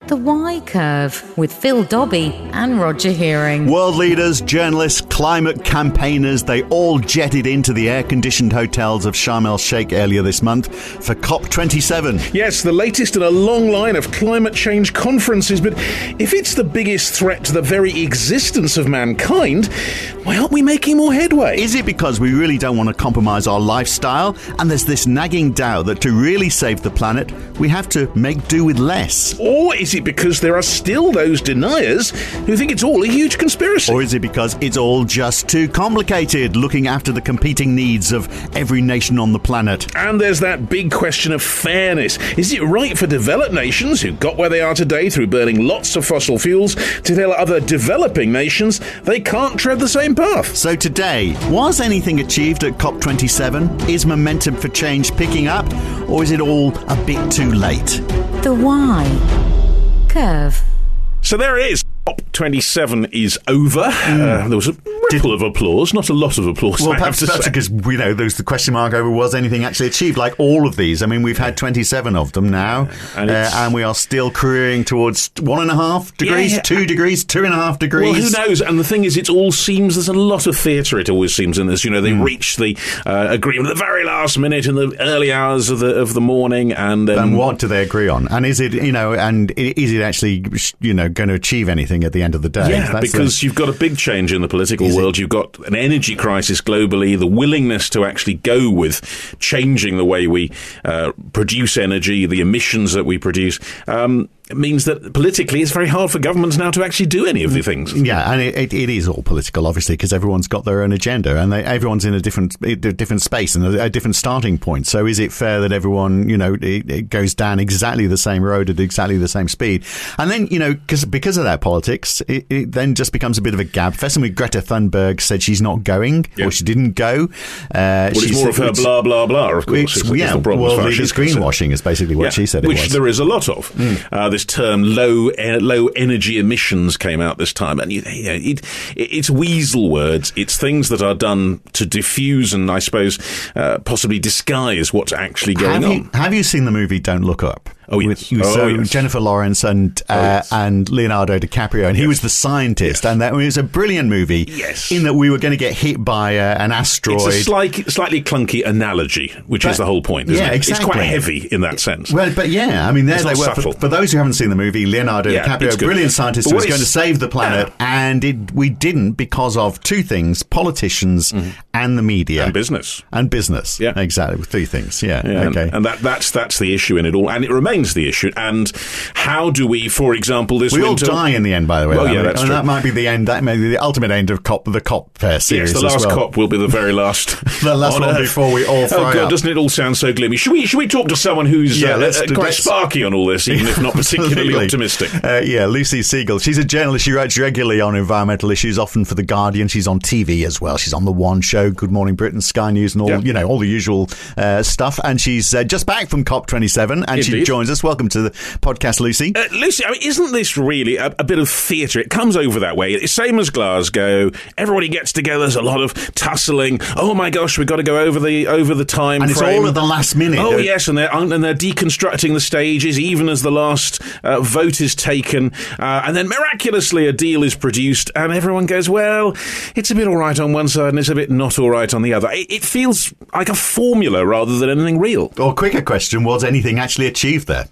The Y Curve with Phil Dobbie and Roger Hearing. World leaders, journalists, climate campaigners, they all jetted into the air-conditioned hotels of Sharm el-Sheikh earlier this month for COP27. Yes, the latest in a long line of climate change conferences, but if it's the biggest threat to the very existence of mankind, why aren't we making more headway? Is it because we really don't want to compromise our lifestyle, and there's this nagging doubt that to really save the planet, we have to make do with less? Or is it because there are still those deniers who think it's all a huge conspiracy? Or is it because it's all just too complicated, looking after the competing needs of every nation on the planet? And there's that big question of fairness. Is it right for developed nations who got where they are today through burning lots of fossil fuels to tell other developing nations they can't tread the same path? So today, was anything achieved at COP27? Is momentum for change picking up? Or is it all a bit too late? The Y Curve. So there it is. COP27 is over. There was a ripple of applause, not a lot of applause. Well, perhaps that's because we know there's the question mark over was anything actually achieved, like all of these. I mean, we've had 27 of them now, and we are still careering towards 1.5 degrees, 2 degrees, 2.5 degrees. Well, who knows? And the thing is, it all seems, there's a lot of theatre, it always seems in this. You know, they reach the agreement at the very last minute in the early hours of the morning. And what do they agree on? And is it, is it actually, going to achieve anything at the end of the day? Yeah, because you've got a big change in the political world. You've got an energy crisis globally, the willingness to actually go with changing the way we produce energy, the emissions that we produce. It means that politically it's very hard for governments now to actually do any of the things. Yeah, and it is all political, obviously, because everyone's got their own agenda and everyone's in a different space and a different starting point. So is it fair that everyone, it goes down exactly the same road at exactly the same speed? And then, because of that politics, it then just becomes a bit of a gab fest. And Greta Thunberg said she's not going, or she didn't go. It's more of her blah, blah, blah, of course. It's the problem it's greenwashing is basically what she said it was. Which there is a lot of. This term low energy emissions came out this time, and it's weasel words. It's things that are done to diffuse and I suppose possibly disguise what's actually going on. Have you seen the movie Don't Look Up? Oh, yes. Yes. Jennifer Lawrence and Leonardo DiCaprio, and he was the scientist, and that was a brilliant movie. Yes, in that we were going to get hit by an asteroid. It's a slightly clunky analogy, which is the whole point. Isn't it? Exactly. It's quite heavy in that sense. Well, but I mean, there they were. For those who haven't seen the movie, Leonardo DiCaprio, a brilliant scientist who was going to save the planet, and we didn't because of two things: politicians and the media, and business. Yeah, exactly. 3 things. Yeah. Okay. And that's the issue in it all, and it remains the issue. And how do we, for example, this we winter... all die in the end, by the way. Well, that's true. That might be the end. That may be the ultimate end of the COP series. Yes, the last COP will be the very last. The last one before we all fry Oh God, up. Doesn't it all sound so gloomy? Should we talk to someone who's quite sparky on all this, even if not particularly optimistic? Lucy Siegel. She's a journalist. She writes regularly on environmental issues, often for The Guardian. She's on TV as well. She's on The One Show, Good Morning Britain, Sky News, and all all the usual stuff. And she's just back from COP27, and she joins us. Welcome to the podcast, Lucy. Lucy, I mean, isn't this really a bit of theatre? It comes over that way. It's same as Glasgow. Everybody gets together. There's a lot of tussling. Oh my gosh, we've got to go over the time and frame. It's all at the last minute. Oh yes, and they're deconstructing the stages even as the last vote is taken, and then miraculously a deal is produced, and everyone goes, well, it's a bit all right on one side and it's a bit not all right on the other. It feels like a formula rather than anything real. Or quicker question: was anything actually achieved there?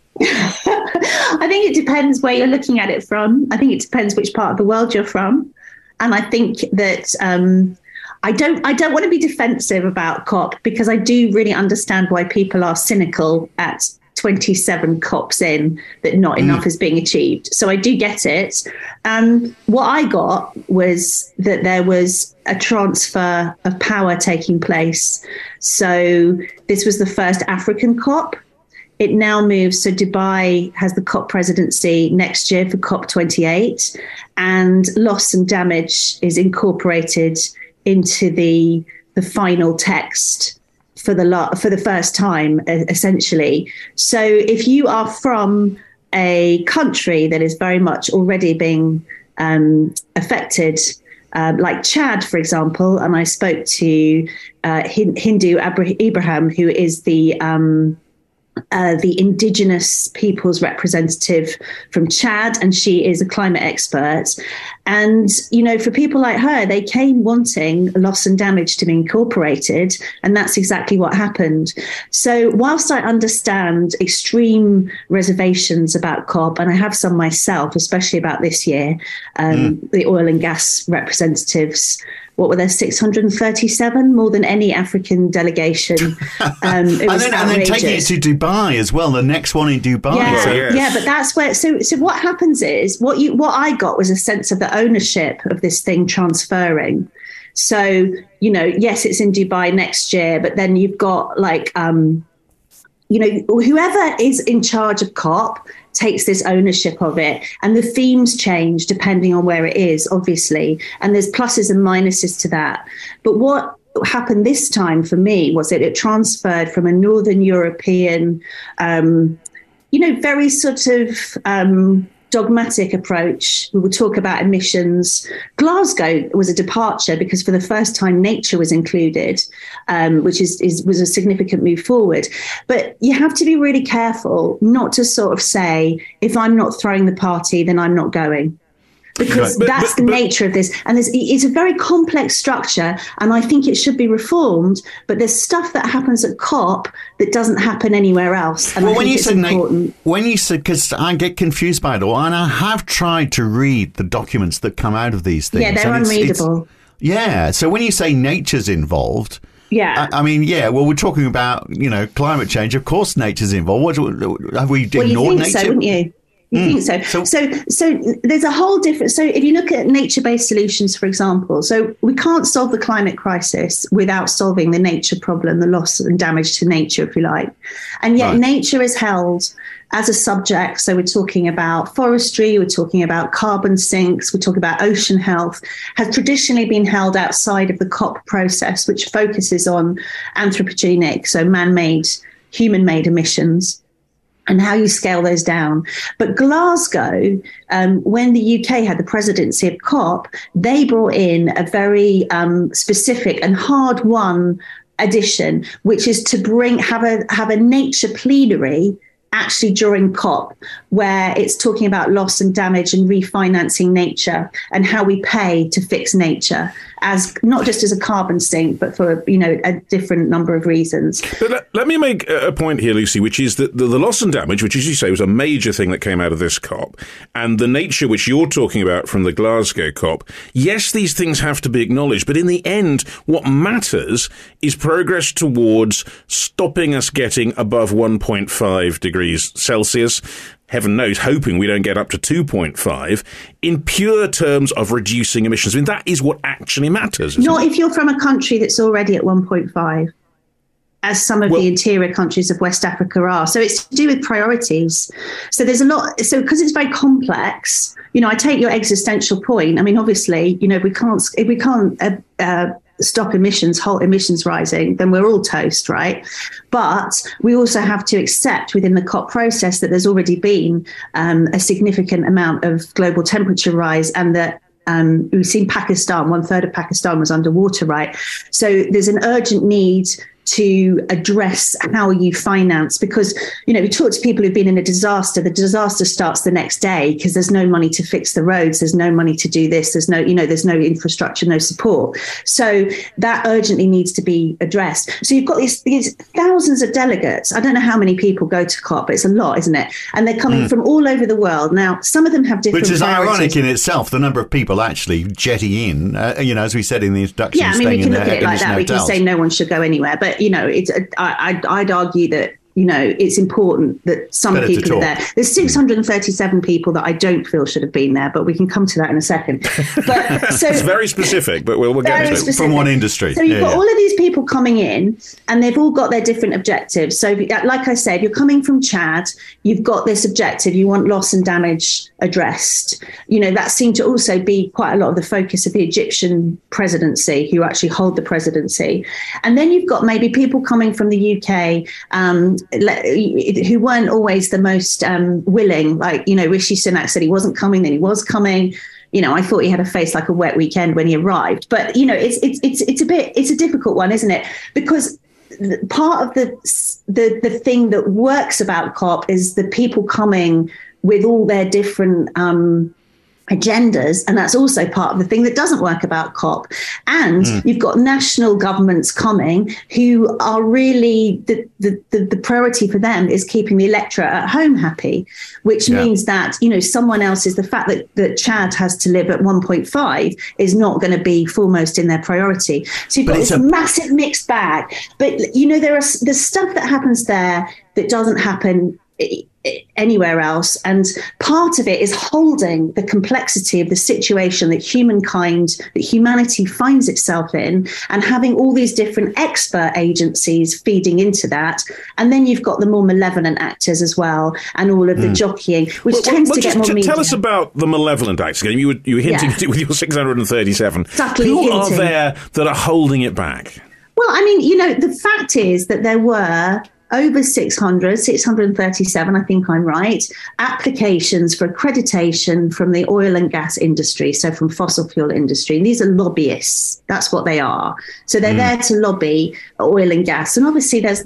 I think it depends where you're looking at it from. I think it depends which part of the world you're from. And I think that I don't want to be defensive about COP, because I do really understand why people are cynical at 27 COPs in that not enough is being achieved. So I do get it. What I got was that there was a transfer of power taking place. So this was the first African COP. It now moves, so Dubai has the COP presidency next year for COP28, and loss and damage is incorporated into the final text for the first time, essentially. So if you are from a country that is very much already being affected, like Chad, for example, and I spoke to Hindu Ibrahim, who is the the indigenous people's representative from Chad, and she is a climate expert. And, for people like her, they came wanting loss and damage to be incorporated, and that's exactly what happened. So whilst I understand extreme reservations about COP, and I have some myself, especially about this year, the oil and gas representatives, what were there, 637, more than any African delegation. It was and then taking it to Dubai as well, the next one in Dubai. Yeah, but that's where. So what happens is what I got was a sense of the ownership of this thing transferring. So yes, it's in Dubai next year, but then you've got whoever is in charge of COP takes this ownership of it, and the themes change depending on where it is, obviously, and there's pluses and minuses to that. But what happened this time for me was that it transferred from a Northern European, very sort of dogmatic approach. We will talk about emissions. Glasgow was a departure because for the first time nature was included, which was a significant move forward. But you have to be really careful not to sort of say, if I'm not throwing the party, then I'm not going. Because that's the nature of this. And it's a very complex structure, and I think it should be reformed. But there's stuff that happens at COP that doesn't happen anywhere else. And when you said, because I get confused by it all, and I have tried to read the documents that come out of these things. Yeah, they're unreadable. So when you say nature's involved... Yeah. Well, we're talking about, climate change. Of course nature's involved. Have we ignored nature? Well, you think so, wouldn't you? You think so. So there's a whole different... So if you look at nature-based solutions, for example, so we can't solve the climate crisis without solving the nature problem, the loss and damage to nature, if you like. And yet nature is held as a subject. So we're talking about forestry, we're talking about carbon sinks, we're talking about ocean health, has traditionally been held outside of the COP process, which focuses on anthropogenic, so man-made, human-made emissions, and how you scale those down. But Glasgow, when the UK had the presidency of COP, they brought in a very specific and hard-won addition, which is to have a nature plenary actually during COP, where it's talking about loss and damage and refinancing nature and how we pay to fix nature, as not just as a carbon sink, but for a different number of reasons. But let me make a point here, Lucy, which is that the loss and damage, which, as you say, was a major thing that came out of this COP, and the nature which you're talking about from the Glasgow COP. Yes, these things have to be acknowledged, but in the end, what matters is progress towards stopping us getting above 1.5 degrees Celsius. Heaven knows, hoping we don't get up to 2.5 in pure terms of reducing emissions. I mean, that is what actually matters. Not if you're from a country that's already at 1.5, as some of the interior countries of West Africa are. So it's to do with priorities. So there's a lot. So because it's very complex, I take your existential point. I mean, obviously, if we can't stop halt emissions rising, then we're all toast, right? But we also have to accept within the COP process that there's already been a significant amount of global temperature rise, and that we've seen Pakistan, 1/3 of Pakistan was underwater, right? So there's an urgent need to address how you finance, because, we talk to people who've been in a disaster, the disaster starts the next day because there's no money to fix the roads, there's no money to do this, there's no infrastructure, no support. So that urgently needs to be addressed. So you've got these thousands of delegates. I don't know how many people go to COP, but it's a lot, isn't it? And they're coming from all over the world. Now, some of them have different Which is priorities. ironic in itself, the number of people actually jetting in, as we said in the introduction. Yeah, I mean, we can look at it like that. We can say no one should go anywhere. But, I'd argue that, it's important that some people are there. There's 637 people that I don't feel should have been there, but we can come to that in a second. But so it's very specific, but we'll get to it. From one industry. So you've got all of these people coming in, and they've all got their different objectives. So like I said, you're coming from Chad, you've got this objective, you want loss and damage addressed. That seemed to also be quite a lot of the focus of the Egyptian presidency, who actually hold the presidency. And then you've got maybe people coming from the UK, who weren't always the most willing. Like, Rishi Sunak said he wasn't coming, then he was coming. I thought he had a face like a wet weekend when he arrived. But, it's a difficult one, isn't it? Because part of the thing that works about COP is the people coming with all their different agendas, and that's also part of the thing that doesn't work about COP. And you've got national governments coming who are really the priority for them is keeping the electorate at home happy, which means that, you know, someone else's, the fact that Chad has to live at 1.5 is not going to be foremost in their priority. So you've got this massive mixed bag. But, you know, there's stuff that happens there that doesn't happen anywhere else, and part of it is holding the complexity of the situation that humanity finds itself in, and having all these different expert agencies feeding into that. And then you've got the more malevolent actors as well, and all of the jockeying, which tends to get more media. Tell us about the malevolent actors again. You were hinting at it with your 637. Who are there that are holding it back? Well, I mean, you know, the fact is that there were over 637, I think I'm right, applications for accreditation from the oil and gas industry, so from fossil fuel industry. And these are lobbyists. That's what they are. So they're there to lobby oil and gas. And obviously there's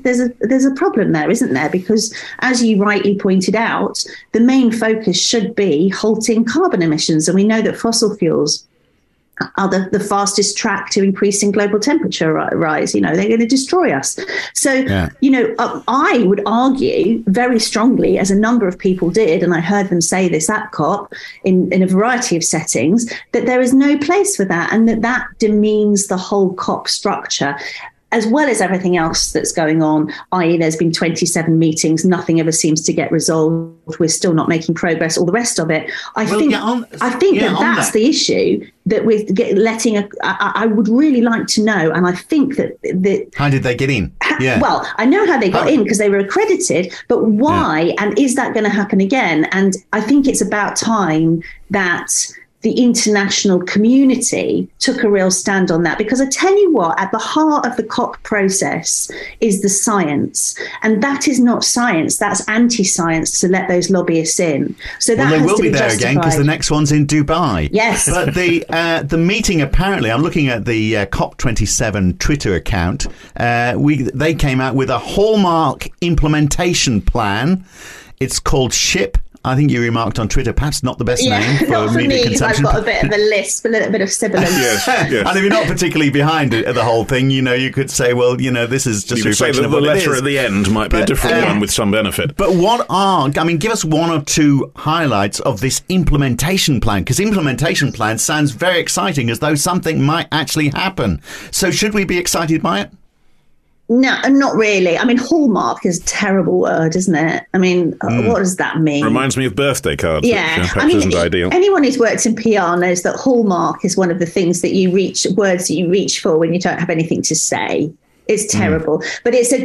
a problem there, isn't there? Because as you rightly pointed out, the main focus should be halting carbon emissions. And we know that fossil fuels are the fastest track to increasing global temperature rise. You know, they're going to destroy us. So, you know, I would argue very strongly, as a number of people did, and I heard them say this at COP in a variety of settings, that there is no place for that, and that demeans the whole COP structure, as well as everything else that's going on, i.e. there's been 27 meetings, nothing ever seems to get resolved, we're still not making progress, all the rest of it. I think that's the issue, that we're letting I would really like to know, and I think that how did they get in? Well, I know how they got in, because they were accredited, but why, and is that going to happen again? And I think it's about time that the international community took a real stand on that, because I tell you what, at the heart of the COP process is the science, and that is not science, that's anti-science to let those lobbyists in. So that they will be there again, because the next one's in Dubai. Yes. But the meeting, apparently, I'm looking at the COP27 Twitter account, they came out with a hallmark implementation plan. It's called SHIP. I think you remarked on Twitter, perhaps not the best name for not for media me, consumption. I've got a bit of a lisp, a little bit of sibilance. Yes. And if you're not particularly behind the whole thing, you know, you could say, well, you know, this is just a reflection of what it is. The letter at the end might be a different one with some benefit. But give us one or two highlights of this implementation plan, because implementation plan sounds very exciting, as though something might actually happen. So should we be excited by it? No, not really. I mean, hallmark is a terrible word, isn't it? I mean, what does that mean? Reminds me of birthday cards. Yeah, which, perhaps isn't ideal. Anyone who's worked in PR knows that hallmark is one of the things that words that you reach for when you don't have anything to say. It's terrible, but at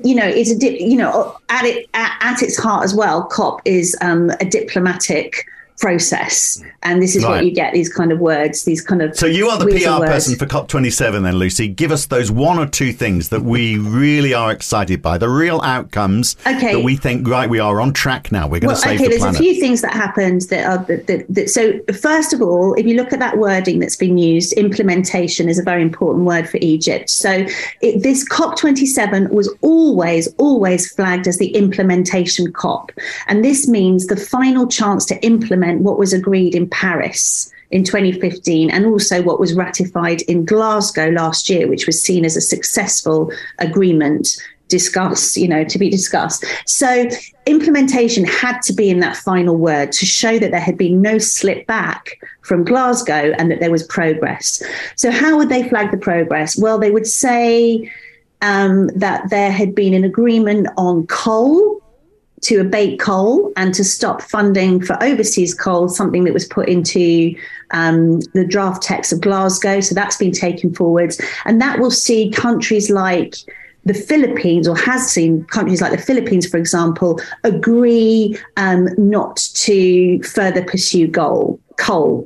its heart as well, COP is a diplomatic process, and this is what you get, these kind of words, these kind of. So you are the PR person for COP27 then, Lucy. Give us those one or two things that we really are excited by, the real outcomes that we think, right, we are on track now, we're going to save the planet. There's a few things that happened that are so first of all, if you look at that wording that's been used, implementation is a very important word for Egypt. So this COP27 was always flagged as the implementation COP, and this means the final chance to implement what was agreed in Paris in 2015, and also what was ratified in Glasgow last year, which was seen as a successful agreement to be discussed. So implementation had to be in that final word to show that there had been no slip back from Glasgow and that there was progress. So how would they flag the progress? Well, they would say that there had been an agreement on coal, to abate coal and to stop funding for overseas coal, something that was put into the draft text of Glasgow. So that's been taken forwards. And that will see countries like the Philippines, or has seen countries like the Philippines, for example, agree not to further pursue coal.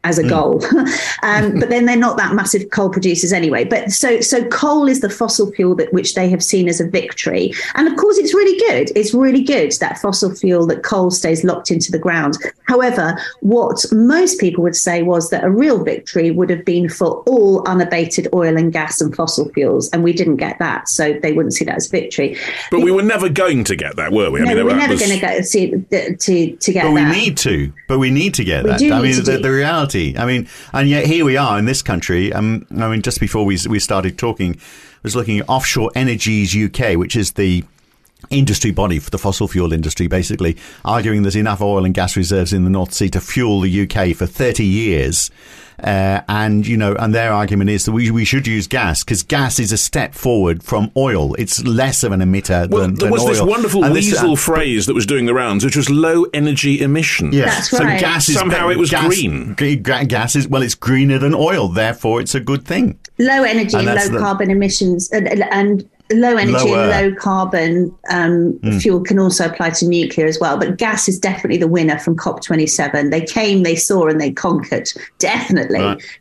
as a goal. But then they're not that massive coal producers anyway. But so coal is the fossil fuel which they have seen as a victory. And of course, it's really good. It's really good that fossil fuel, that coal stays locked into the ground. However, what most people would say was that a real victory would have been for all unabated oil and gas and fossil fuels. And we didn't get that. So they wouldn't see that as victory. But we were never going to get that, were we? No, we were never going to get to get that. But we need to. But we need to get that. I mean, the reality. I mean, and yet here we are in this country. I mean, just before we started talking, I was looking at Offshore Energies UK, which is the industry body for the fossil fuel industry, basically arguing there's enough oil and gas reserves in the North Sea to fuel the UK for 30 years. And their argument is that we should use gas because gas is a step forward from oil. It's less of an emitter than oil. There was this wonderful weasel phrase that was doing the rounds, which was low energy emission. Yeah, that's right. So gas is somehow it was green. Gas is it's greener than oil, therefore it's a good thing. Low energy and low carbon emissions and low energy and low carbon fuel can also apply to nuclear as well. But gas is definitely the winner from COP27. They came, they saw, and they conquered. Definitely.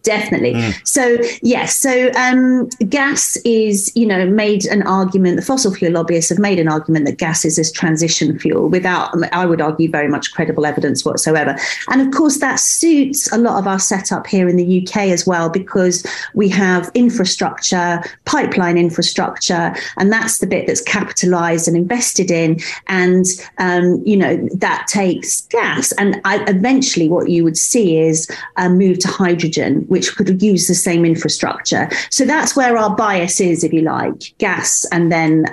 So, yes. So gas is, made an argument. The fossil fuel lobbyists have made an argument that gas is this transition fuel without, I would argue, very much credible evidence whatsoever. And of course, that suits a lot of our setup here in the UK as well, because we have infrastructure, pipeline infrastructure, and that's the bit that's capitalized and invested in. And, that takes gas. And eventually what you would see is a move to hydrogen, which could use the same infrastructure. So that's where our bias is, if you like, gas and then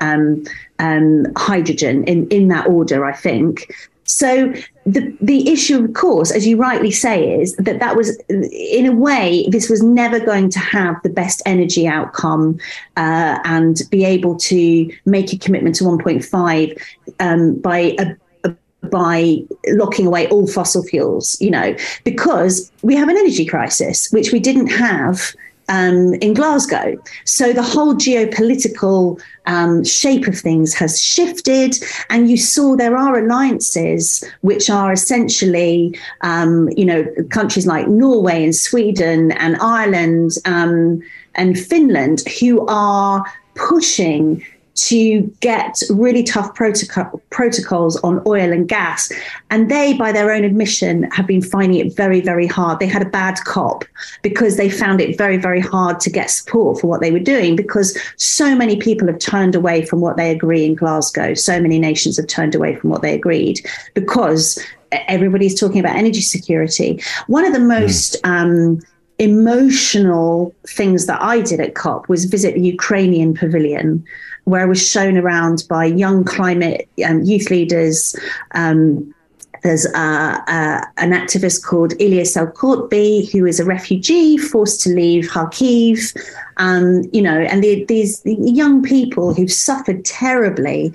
hydrogen in that order, I think. So the issue, of course, as you rightly say, is that was, in a way, this was never going to have the best energy outcome and be able to make a commitment to 1.5 by locking away all fossil fuels, because we have an energy crisis, which we didn't have in Glasgow. So the whole geopolitical shape of things has shifted, and you saw there are alliances which are essentially, countries like Norway and Sweden and Ireland and Finland who are pushing to get really tough protocols on oil and gas. And they, by their own admission, have been finding it very, very hard. They had a bad COP because they found it very, very hard to get support for what they were doing, because so many people have turned away from what they agree in Glasgow. So many nations have turned away from what they agreed because everybody's talking about energy security. One of the most emotional things that I did at COP was visit the Ukrainian pavilion, where I was shown around by young climate youth leaders. There's an activist called Ilya Selkortby, who is a refugee forced to leave Kharkiv, and these young people who've suffered terribly.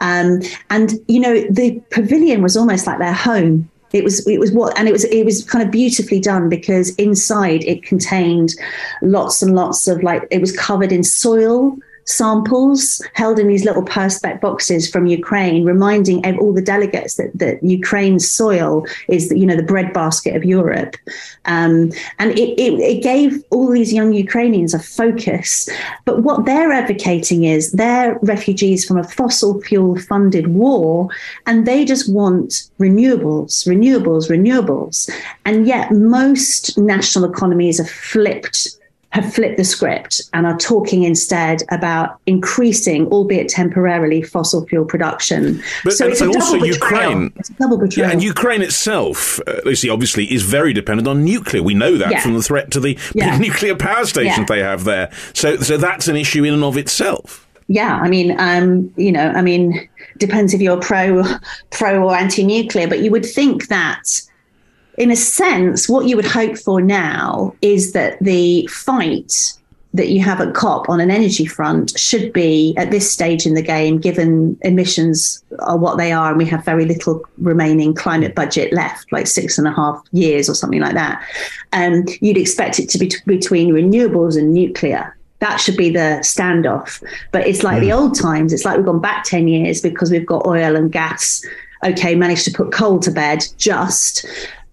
The pavilion was almost like their home. It was kind of beautifully done, because inside it contained lots and lots of, it was covered in soil samples held in these little perspex boxes from Ukraine, reminding all the delegates that Ukraine's soil is, the breadbasket of Europe. And it gave all these young Ukrainians a focus. But what they're advocating is they're refugees from a fossil fuel funded war, and they just want renewables. And yet most national economies have flipped the script and are talking instead about increasing, albeit temporarily, fossil fuel production. So it's also Ukraine. It's a double betrayal. Yeah, and Ukraine itself, Lucy, obviously is very dependent on nuclear. We know that from the threat to the big nuclear power stations they have there. So that's an issue in and of itself. Yeah, depends if you're pro or anti-nuclear, but you would think that, in a sense, what you would hope for now is that the fight that you have at COP on an energy front should be, at this stage in the game, given emissions are what they are, and we have very little remaining climate budget left, like 6.5 years or something like that, you'd expect it to be between renewables and nuclear. That should be the standoff. But it's like the old times. It's like we've gone back 10 years because we've got oil and gas. Okay, managed to put coal to bed just.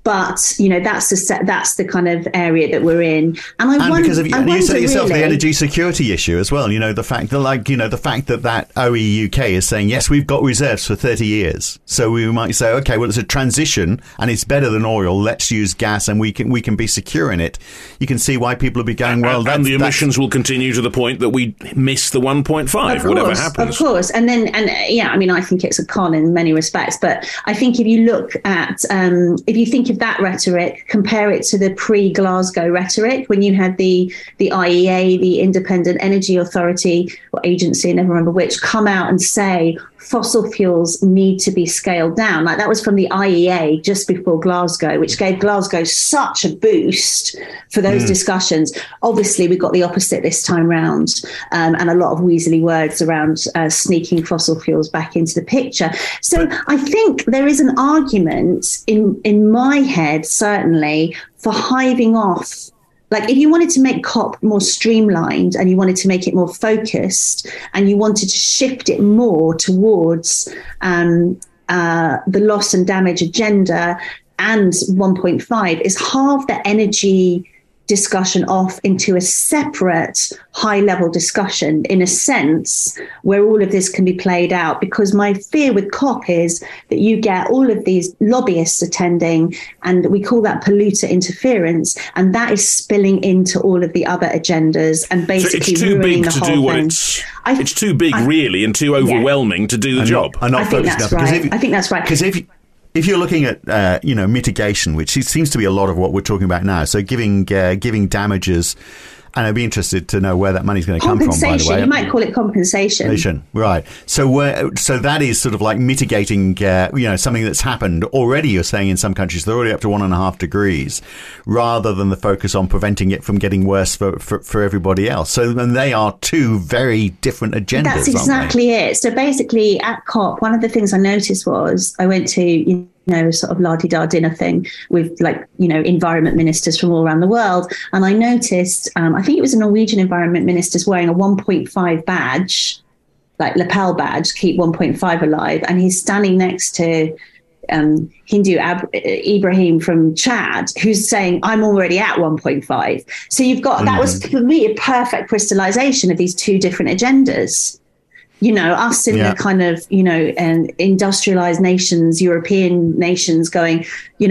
But that's the kind of area that we're in, and because you said it yourself, really, the energy security issue as well. The fact that that OEUK is saying yes, we've got reserves for 30 years, so we might say, okay, well, it's a transition and it's better than oil. Let's use gas, and we can be secure in it. You can see why people will be going, well, and the emissions will continue to the point that we miss the 1.5, whatever happens. Of course, I think it's a con in many respects, but I think if you look at if you think of that rhetoric, compare it to the pre-Glasgow rhetoric when you had the IEA, the Independent Energy Authority or agency, I never remember which, come out and say fossil fuels need to be scaled down. Like that was from the IEA just before Glasgow, which gave Glasgow such a boost for those discussions. Obviously, we got the opposite this time round, and a lot of weaselly words around sneaking fossil fuels back into the picture. So I think there is an argument in my head, certainly, for hiving off. Like if you wanted to make COP more streamlined and you wanted to make it more focused and you wanted to shift it more towards the loss and damage agenda and 1.5, is halve the energy discussion off into a separate high-level discussion, in a sense, where all of this can be played out. Because my fear with COP is that you get all of these lobbyists attending, and we call that polluter interference, and that is spilling into all of the other agendas and basically ruining the whole thing. It's too big, really, and too overwhelming to do the job. I think that's right. I think that's right. Because if you're looking at mitigation, which seems to be a lot of what we're talking about now, so giving damages, and I'd be interested to know where that money's going to come from, by the way. You might call it compensation. Right. So that is sort of like mitigating, something that's happened already. You're saying in some countries they're already up to 1.5 degrees, rather than the focus on preventing it from getting worse for everybody else. So then they are two very different agendas. That's exactly it. So basically, at COP, one of the things I noticed was I went to sort of la-di-da dinner thing with environment ministers from all around the world. And I noticed, I think it was a Norwegian environment minister's wearing a 1.5 badge, like lapel badge, keep 1.5 alive. And he's standing next to Hindu Ibrahim from Chad, who's saying, I'm already at 1.5. So you've got, that was for me a perfect crystallization of these two different agendas. Us in the kind of, and industrialized nations, European nations going,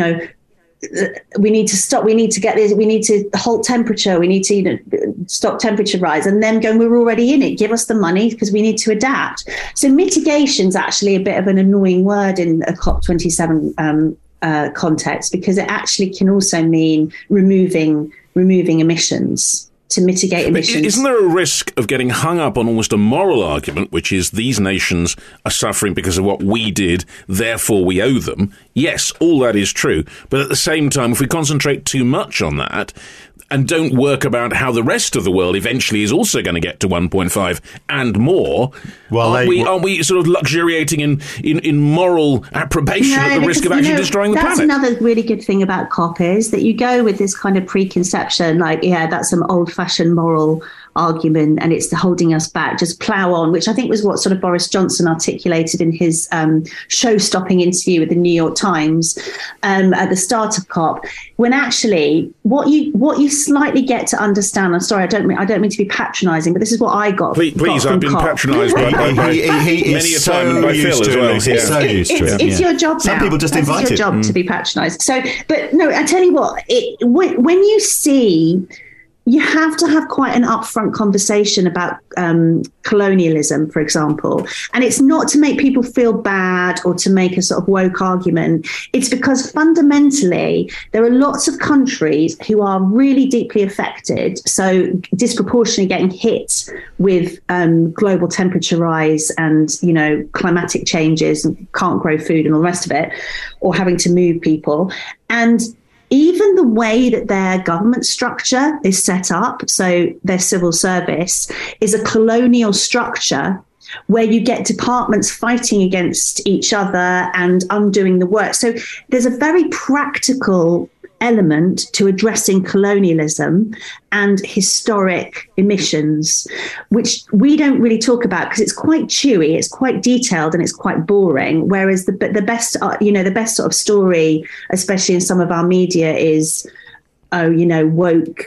we need to stop, we need to get this, we need to halt temperature, we need to stop temperature rise, and then going, we're already in it, give us the money because we need to adapt. So mitigation's actually a bit of an annoying word in a COP27 context, because it actually can also mean removing emissions. To mitigate emissions. But isn't there a risk of getting hung up on almost a moral argument, which is these nations are suffering because of what we did, therefore we owe them? Yes, all that is true. But at the same time, if we concentrate too much on that and don't work about how the rest of the world eventually is also going to get to 1.5 and more, aren't we sort of luxuriating in moral approbation at the risk of actually destroying the planet? That's another really good thing about COP is that you go with this kind of preconception, like, that's some old-fashioned moral argument and it's holding us back, just plough on, which I think was what sort of Boris Johnson articulated in his show-stopping interview with the New York Times at the start of COP, when actually what you slightly get to understand, I'm sorry, I don't mean to be patronising, but this is what I got. Please, I've been patronised by many a time, and by Phil as well. He's so used to it. It's your job now. Some people just invite it. It's your job to be patronised. So, but no, I tell you what, when you see... You have to have quite an upfront conversation about colonialism, for example. And it's not to make people feel bad or to make a sort of woke argument. It's because fundamentally there are lots of countries who are really deeply affected, so disproportionately getting hit with global temperature rise and, climatic changes and can't grow food and all the rest of it, or having to move people. And even the way that their government structure is set up, so their civil service, is a colonial structure where you get departments fighting against each other and undoing the work. So there's a very practical element to addressing colonialism and historic emissions, which we don't really talk about because it's quite chewy, it's quite detailed, and it's quite boring. Whereas the best, the best sort of story, especially in some of our media, is woke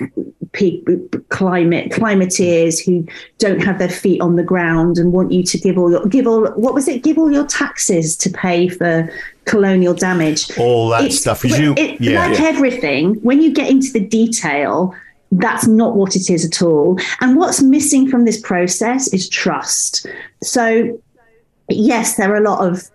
climateers who don't have their feet on the ground and want you to give all your taxes to pay for colonial damage. All that stuff. Everything, when you get into the detail, that's not what it is at all. And what's missing from this process is trust. So, yes, there are a lot of,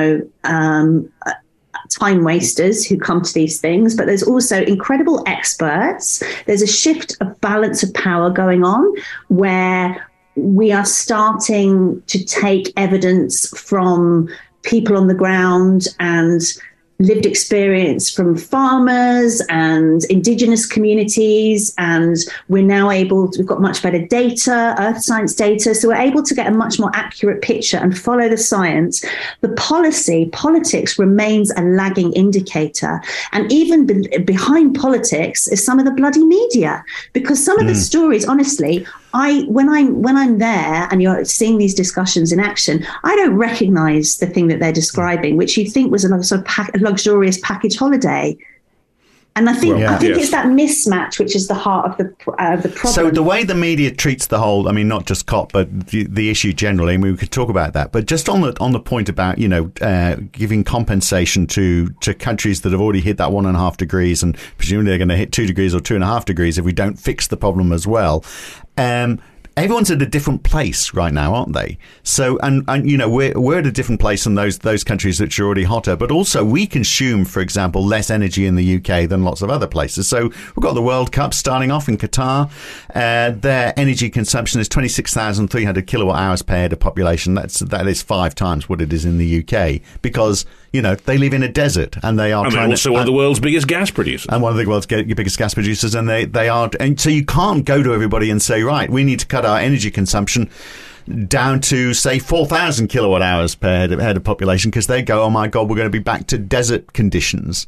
time wasters who come to these things, but there's also incredible experts. There's a shift of balance of power going on where we are starting to take evidence from people on the ground and lived experience from farmers and indigenous communities. And we've got much better data, earth science data. So we're able to get a much more accurate picture and follow the science. The politics remains a lagging indicator. And even behind politics is some of the bloody media, because some of the stories, honestly, when I'm there and you're seeing these discussions in action, I don't recognize the thing that they're describing, which you think was a sort of luxurious package holiday. And I think it's that mismatch which is the heart of the problem. So the way the media treats the whole, I mean, not just COP, but the issue generally, and we could talk about that. But just on the point about giving compensation to countries that have already hit that 1.5 degrees, and presumably they're going to hit 2 degrees or 2.5 degrees if we don't fix the problem as well. Everyone's at a different place right now, aren't they? So, and we're at a different place in those countries which are already hotter, but also we consume, for example, less energy in the UK than lots of other places. So we've got the World Cup starting off in Qatar. Their energy consumption is 26,300 kilowatt hours per head of population. That is 5 times what it is in the UK, because they live in a desert and they are one of the world's biggest gas producers. And one of the world's biggest gas producers. And they are. And so you can't go to everybody and say, right, we need to cut our energy consumption down to, say, 4,000 kilowatt hours per head of population, because they go, oh my God, we're going to be back to desert conditions.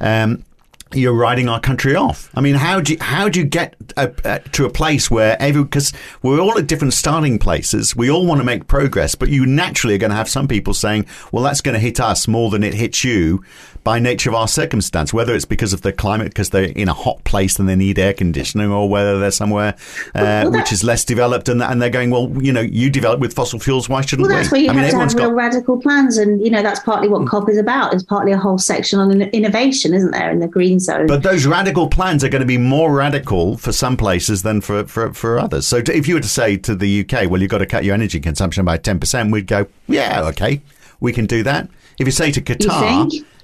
You're writing our country off. I mean, how do you get to a place where because we're all at different starting places, we all want to make progress, but you naturally are going to have some people saying, well, that's going to hit us more than it hits you by nature of our circumstance, whether it's because of the climate, because they're in a hot place and they need air conditioning, or whether they're somewhere which is less developed and they're going, well, you develop with fossil fuels, why shouldn't we? Well, that's where you have to have real radical plans, and that's partly what COP is about. It's partly a whole section on innovation, isn't there, in the green zone? But those radical plans are going to be more radical for some places than for others. So if you were to say to the UK, well, you've got to cut your energy consumption by 10%, we'd go, yeah, okay, we can do that. If you say to Qatar... You think?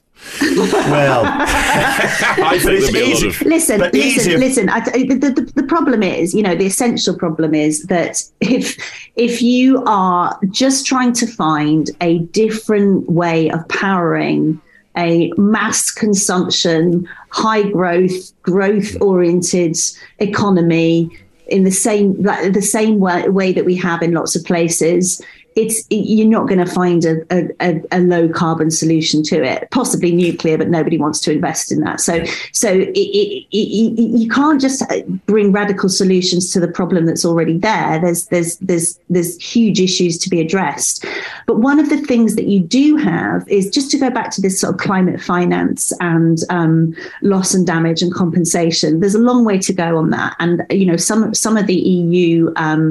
Well, I think there'll be a lot of... Listen. The problem is, the essential problem is that if you are just trying to find a different way of powering a mass consumption, high growth-oriented economy in the same way that we have in lots of places, you're not going to find a low carbon solution to it. Possibly nuclear, but nobody wants to invest in that. So you can't just bring radical solutions to the problem that's already there. There's huge issues to be addressed. But one of the things that you do have is, just to go back to this sort of climate finance and loss and damage and compensation. There's a long way to go on that, and some of the EU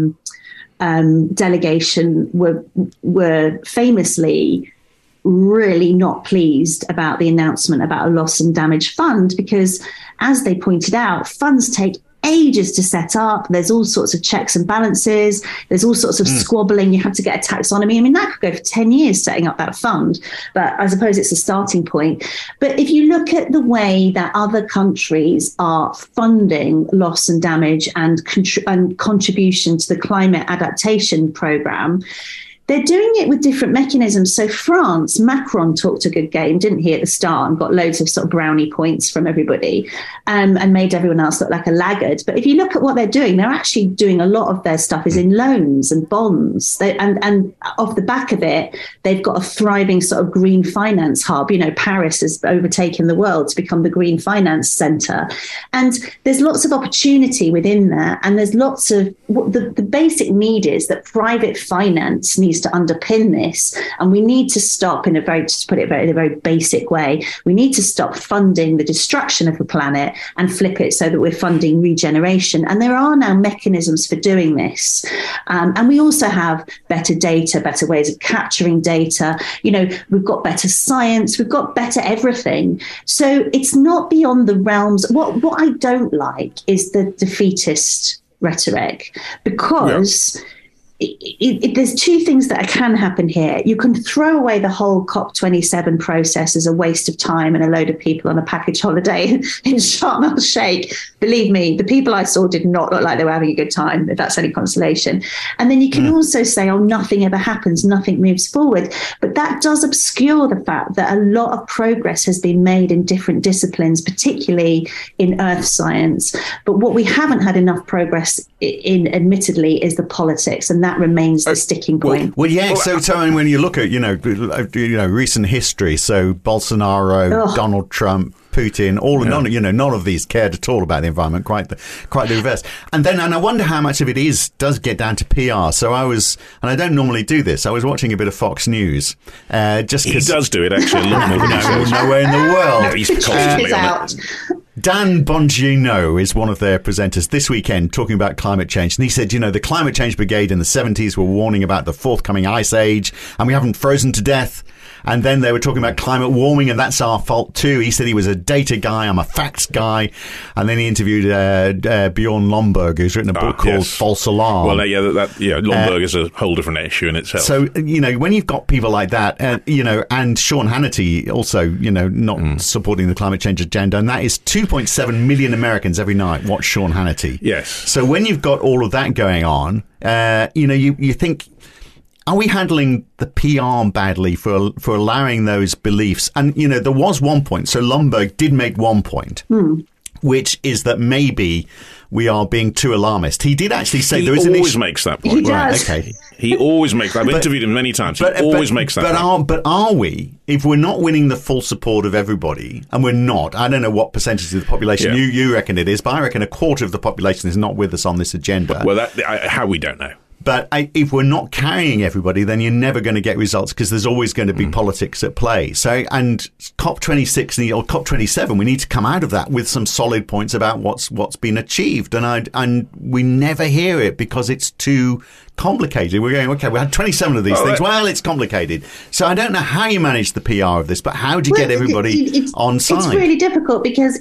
delegation were famously really not pleased about the announcement about a loss and damage fund, because, as they pointed out, funds take ages to set up. There's all sorts of checks and balances. There's all sorts of squabbling. You have to get a taxonomy. I mean, that could go for 10 years setting up that fund, but I suppose it's a starting point. But if you look at the way that other countries are funding loss and damage and contribution to the climate adaptation program, they're doing it with different mechanisms. So France, Macron talked a good game, didn't he, at the start, and got loads of sort of brownie points from everybody, and made everyone else look like a laggard. But if you look at what they're doing, they're actually doing a lot of their stuff is in loans and bonds. And off the back of it, they've got a thriving sort of green finance hub. You know, Paris has overtaken the world to become the green finance centre. And there's lots of opportunity within there. And there's lots of, the basic need is that private finance needs to underpin this. And we need to stop, in a very, to put it in a very basic way, we need to stop funding the destruction of the planet and flip it so that we're funding regeneration. And there are now mechanisms for doing this. And we also have better data, better ways of capturing data. You know, we've got better science, we've got better everything. So it's not beyond the realms. What I don't like is the defeatist rhetoric, because there's two things that can happen here. You can throw away the whole COP27 process as a waste of time and a load of people on a package holiday in Sharm el-Sheikh. Believe me, the people I saw did not look like they were having a good time, if that's any consolation. And then you can also say, oh, nothing ever happens, nothing moves forward. But that does obscure the fact that a lot of progress has been made in different disciplines, particularly in earth science. But what we haven't had enough progress in, admittedly, is the politics. And that remains the sticking point. Well, yeah. So when you look at recent history, so Bolsonaro, Donald Trump, Putin, none of these cared at all about the environment. Quite the reverse. And I wonder how much of it does get down to PR. So I don't normally do this. I was watching a bit of Fox News, just because he does do it actually a lot more than he says. Nowhere in the world. No, he's constantly on it. Dan Bongino is one of their presenters this weekend talking about climate change. And he said, the Climate Change Brigade in the 70s were warning about the forthcoming ice age and we haven't frozen to death. And then they were talking about climate warming, and that's our fault too. He said he was a data guy, I'm a facts guy. And then he interviewed Bjorn Lomborg, who's written a book called False Alarm. Well, Lomborg is a whole different issue in itself. So, when you've got people like that, and Sean Hannity also, not supporting the climate change agenda, and that is 2.7 million Americans every night watch Sean Hannity. Yes. So when you've got all of that going on, you think, are we handling the PR badly for allowing those beliefs? And, there was one point. So Lomborg did make one point, which is that maybe we are being too alarmist. He did actually say there is an issue. He always makes that point. He does. Right, okay. He always makes that. I've interviewed him many times. He always makes that point. But are we, if we're not winning the full support of everybody, and we're not, I don't know what percentage of the population you reckon it is, but I reckon a quarter of the population is not with us on this agenda. Well, how we don't know. But if we're not carrying everybody, then you're never going to get results because there's always going to be politics at play. So, and COP26 or COP27, we need to come out of that with some solid points about what's been achieved. And we never hear it because it's too complicated. We're going, okay, we had 27 of these things. Well, it's complicated. So I don't know how you manage the PR of this, but how do you get everybody on side? It's really difficult because,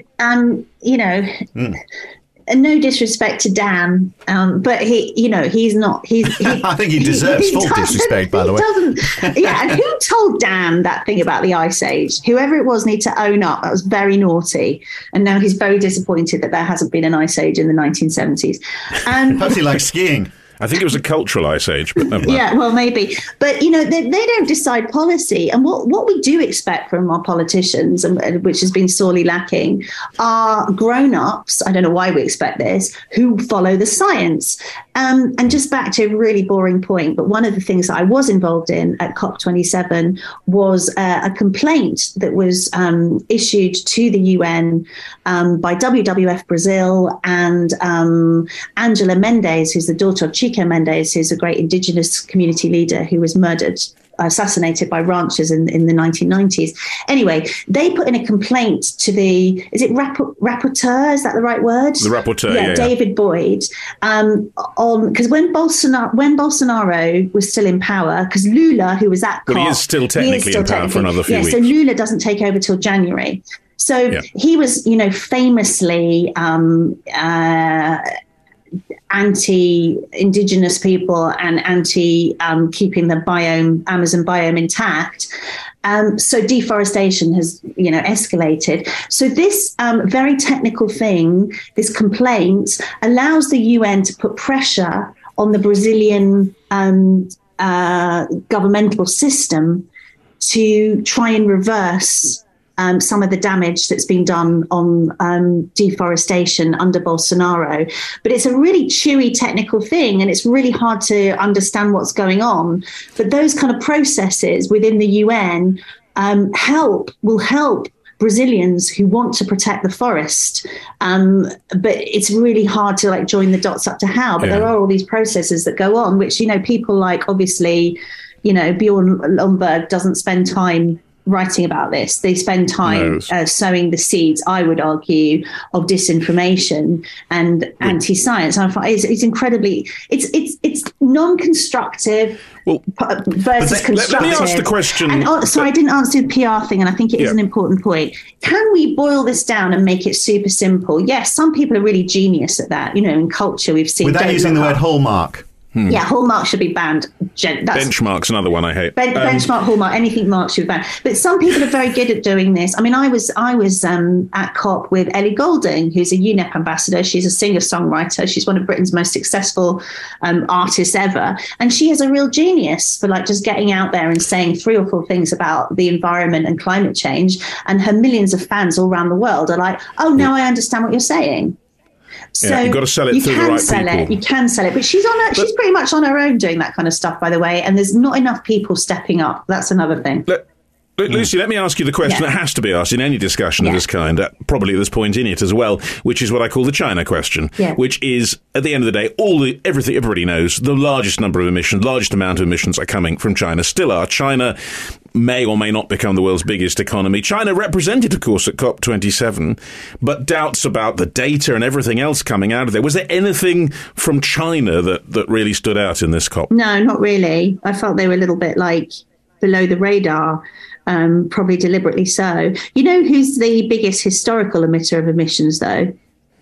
and no disrespect to Dan, but he's not. I think he deserves full disrespect, by the way. And who told Dan that thing about the Ice Age? Whoever it was need to own up. That was very naughty, and now he's very disappointed that there hasn't been an Ice Age in the 1970s. Perhaps he likes skiing. I think it was a cultural ice age, but never mind. Yeah, well, maybe. But, they don't decide policy. And what we do expect from our politicians, and which has been sorely lacking, are grown-ups, I don't know why we expect this, who follow the science. And just back to a really boring point, but one of the things that I was involved in at COP27 was a complaint that was issued to the UN by WWF Brazil and Angela Mendes, who's the daughter of Chico Mendes, who's a great indigenous community leader who was assassinated by ranchers in the 1990s. Anyway, they put in a complaint to is it rapporteur? Is that the right word? The rapporteur, David Boyd. Because when Bolsonaro was still in power, because Lula, who was at COP, he is still technically in power for another few weeks. So Lula doesn't take over till January. So he was, famously anti-indigenous people and anti keeping the Amazon biome intact. So deforestation has, escalated. So this very technical thing, this complaint, allows the UN to put pressure on the Brazilian governmental system to try and reverse some of the damage that's been done on deforestation under Bolsonaro. But it's a really chewy technical thing, and it's really hard to understand what's going on. But those kind of processes within the UN will help Brazilians who want to protect the forest. But it's really hard to like join the dots up to how. But there are all these processes that go on, which, people like, obviously, Bjorn Lomborg doesn't spend time writing about this. They spend time sowing the seeds, I would argue, of disinformation and anti-science. I find it's incredibly, it's non-constructive versus constructive. Let me ask the question. And, sorry, I didn't answer the PR thing, and I think it is an important point. Can we boil this down and make it super simple? Yes, some people are really genius at that. In culture, we've seen. Without using the word hallmark. Yeah, hallmark should be banned. Benchmark's another one I hate. Benchmark, hallmark, anything mark should be banned. But some people are very good at doing this. I mean, I was at COP with Ellie Goulding, who's a UNEP ambassador. She's a singer-songwriter. She's one of Britain's most successful artists ever. And she has a real genius for like just getting out there and saying 3 or 4 things about the environment and climate change. And her millions of fans all around the world are like, oh, now I understand what you're saying. So you've got to sell it through the right people. You can sell it, but she's pretty much on her own doing that kind of stuff, by the way. And there's not enough people stepping up. That's another thing. Lucy, let me ask you the question that has to be asked in any discussion of this kind, probably at this point in it as well, which is what I call the China question, which is, at the end of the day, everything everybody knows, the largest amount of emissions are coming from China, still are. China may or may not become the world's biggest economy. China represented, of course, at COP27, but doubts about the data and everything else coming out of there. Was there anything from China that really stood out in this COP? No, not really. I felt they were a little bit like below the radar. Probably deliberately so. You know who's the biggest historical emitter of emissions, though?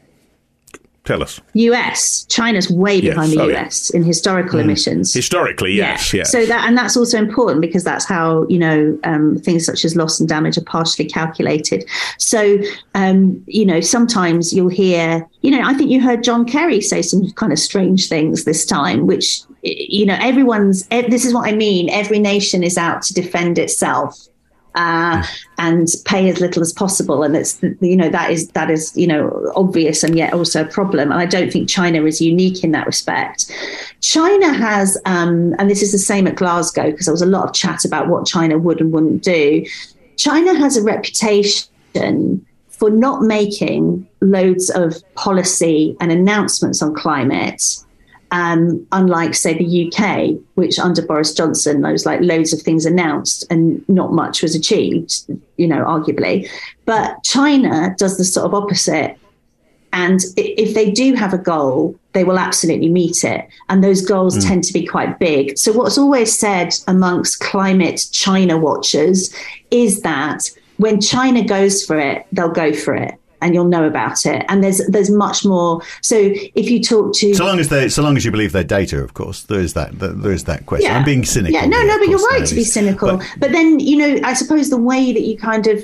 Tell us. US. China's way behind the US in historical emissions. Historically, yes. So that's also important because that's how, things such as loss and damage are partially calculated. So, sometimes you'll hear, I think you heard John Kerry say some kind of strange things this time, which, this is what I mean. Every nation is out to defend itself. And pay as little as possible, and it's that is obvious and yet also a problem. And I don't think China is unique in that respect. China has, and this is the same at Glasgow because there was a lot of chat about what China would and wouldn't do. China has a reputation for not making loads of policy and announcements on climate. Unlike, say, the UK, which under Boris Johnson, there was like loads of things announced and not much was achieved, arguably. But China does the sort of opposite. And if they do have a goal, they will absolutely meet it. And those goals tend to be quite big. So what's always said amongst climate China watchers is that when China goes for it, they'll go for it. And you'll know about it. And there's much more. So if you talk to so long as you believe their data, of course, there is that question. Yeah. I'm being cynical. Yeah, no, but you're right to be cynical. But then I suppose the way that you kind of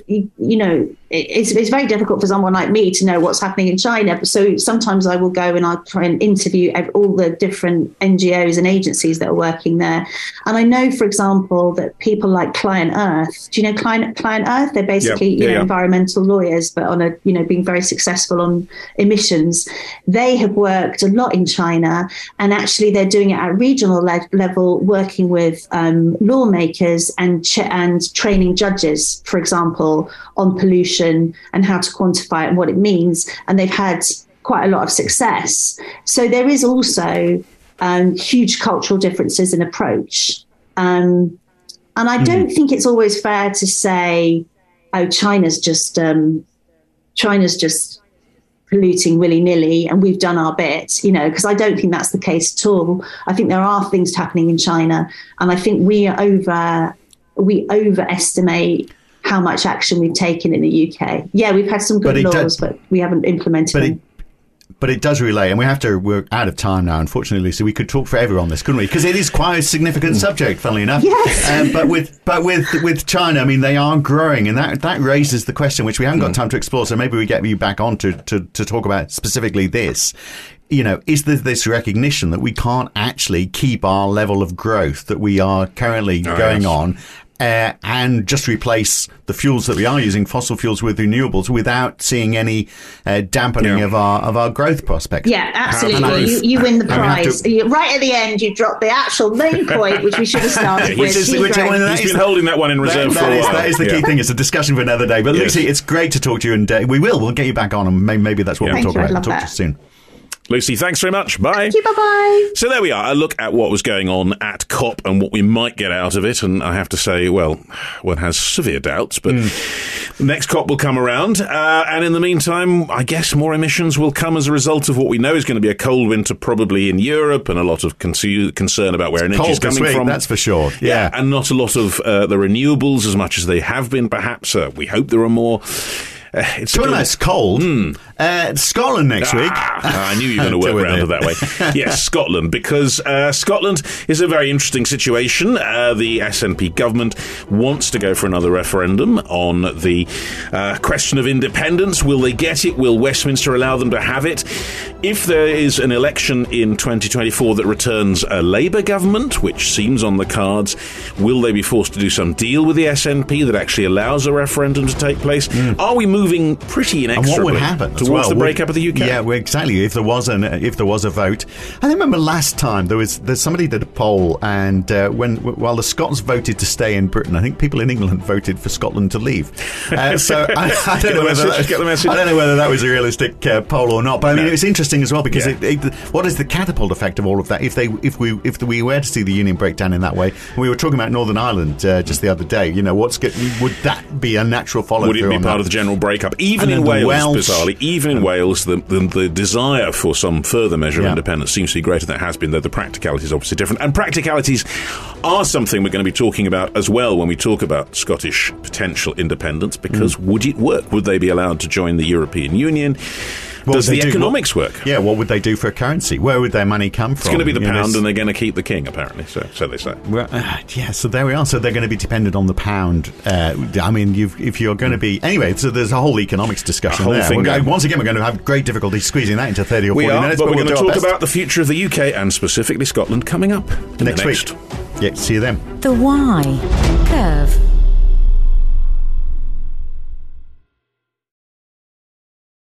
it's very difficult for someone like me to know what's happening in China. So sometimes I will go and I'll try and interview all the different NGOs and agencies that are working there. And I know, for example, that people like Client Earth. Do you know Client Earth? They're basically environmental lawyers, but on a being very successful on emissions. They have worked a lot in China, and actually they're doing it at regional level, working with lawmakers and training judges, for example, on pollution and how to quantify it and what it means. And they've had quite a lot of success. So there is also huge cultural differences in approach. And I don't think it's always fair to say, oh, China's just polluting willy-nilly and we've done our bit, because I don't think that's the case at all. I think there are things happening in China, and I think we overestimate how much action we've taken in the UK. Yeah, we've had some good laws, but we haven't implemented them. But it does relate, and we're out of time now, unfortunately, so we could talk forever on this, couldn't we? Because it is quite a significant subject, funnily enough. Yes. But with China, I mean, they are growing, and that raises the question, which we haven't got time to explore, so maybe we get you back on to talk about specifically this. You know, is there this recognition that we can't actually keep our level of growth that we are currently going on, and just replace the fuels that we are using, fossil fuels, with renewables without seeing any dampening of our growth prospects? Yeah, absolutely. You win the prize. Right at the end, you drop the actual main point, which we should have started with. He's been holding that one in reserve for a while. That is the key thing. It's a discussion for another day. But Lucy, it's great to talk to you, and we'll get you back on, and maybe that's what we'll talk about. Talk to you soon. Lucy, thanks very much. Bye. Thank you. Bye-bye. So there we are. A look at what was going on at COP and what we might get out of it. And I have to say, well, one has severe doubts, but the next COP will come around. And in the meantime, I guess more emissions will come as a result of what we know is going to be a cold winter, probably in Europe, and a lot of concern about where energy is coming from. That's for sure. Yeah. And not a lot of the renewables as much as they have been, perhaps. We hope there are more. It's talking about cold. Scotland next week. I knew you were going to work around it that way. Yes, Scotland, because Scotland is a very interesting situation. The SNP government wants to go for another referendum on the question of independence. Will they get it? Will Westminster allow them to have it? If there is an election in 2024 that returns a Labour government, which seems on the cards, will they be forced to do some deal with the SNP that actually allows a referendum to take place? Are we moving pretty inexorably and what would happen towards the breakup of the UK? Yeah, well, exactly. If there was a vote, I remember last time there's somebody did a poll, and while the Scots voted to stay in Britain, I think people in England voted for Scotland to leave. So I don't know whether that was a realistic poll or not. But I mean, it's interesting as well because what is the catapult effect of all of that? If we were to see the Union break down in that way, and we were talking about Northern Ireland just the other day, you know, would that be a natural follow through? Would it be part of the general breakup? Even in Wales, bizarrely, even in Wales, the desire for some further measure of independence seems to be greater than it has been, though the practicality is obviously different. And practicalities are something we're going to be talking about as well when we talk about Scottish potential independence, because would it work? Would they be allowed to join the European Union? Does the economics work? Yeah, what would they do for a currency? Where would their money come from? It's going to be the pound, and they're going to keep the king, apparently. So they say. Well, so there we are. So they're going to be dependent on the pound. I mean, if you're going to be... Anyway, so there's a whole economics discussion there. Once again, we're going to have great difficulty squeezing that into 30 or 40 minutes. But we're going to talk about the future of the UK and specifically Scotland coming up next week. Yeah, see you then. The Why Curve.